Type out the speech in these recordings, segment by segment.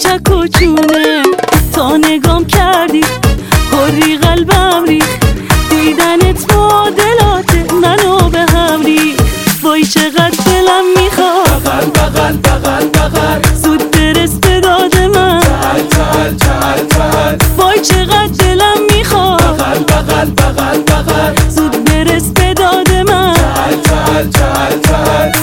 چک و چونه. تا نگام کردی هری قلبم ریخ، دیدنت معادلات منو به هم ریخ. وای چقدر دلم میخواد بغل بغل بغل بغل زود برس به داد من. چل چل چل چل وای چقدر دلم میخواد بغل بغل بغل بغل زود برس به داد من. چل چل چل چل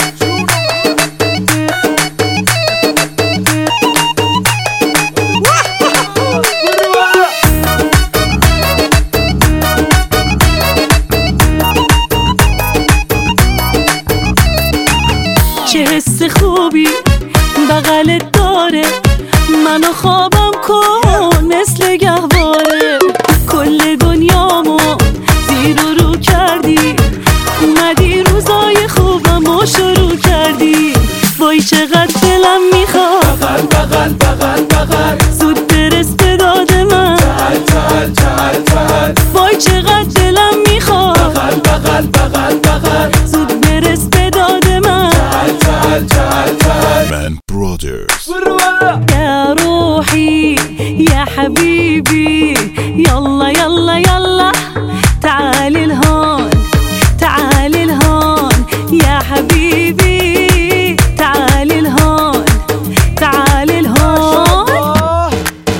چه حس خوبی بغلت داره، منو خوابم کن مثل گهواره. کل دنیامو زیر و رو کردی، اومدی روزای خوبمو شروع کردی. وای چقدر دلم میخواد بغل بغل بغل بغل زود برس به داد من. چل چل چل چل وای چقدر دلم میخواد بغل بغل بغل بغل زود برس به داد من. چل چل چل Man Brothers. يا روحي يا حبيبي يلا يلا يلا تعالي لهون تعالي لهون يا حبيبي تعالي لهون تعالي لهون.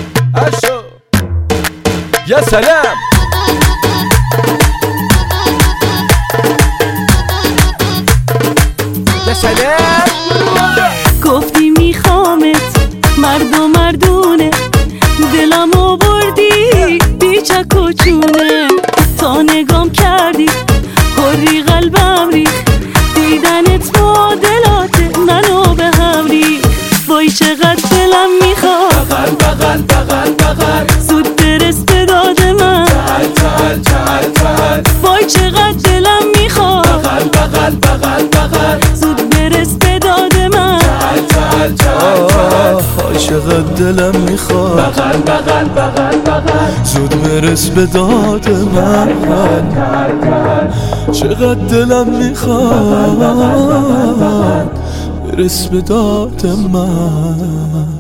يا سلام يا سلام گفتی میخوامت مرد و مردونه، دلمو بردی بی چک و چونه. تا نگام کردی هری قلبم ریخ، دیدنت معادلات منو به هم ریخ. وای چقدر دلم میخواد بغل بغل بغل بغل زود برس به داد من. چل چل چل چل وای چقدر دلم میخواد بغل بغل بغل بغل زود برس به داد من. چل چل چل چقدر دلم میخواد بغل بغل بغل بغل زود برس به داد من. چقدر دلم میخواد برس به داد من.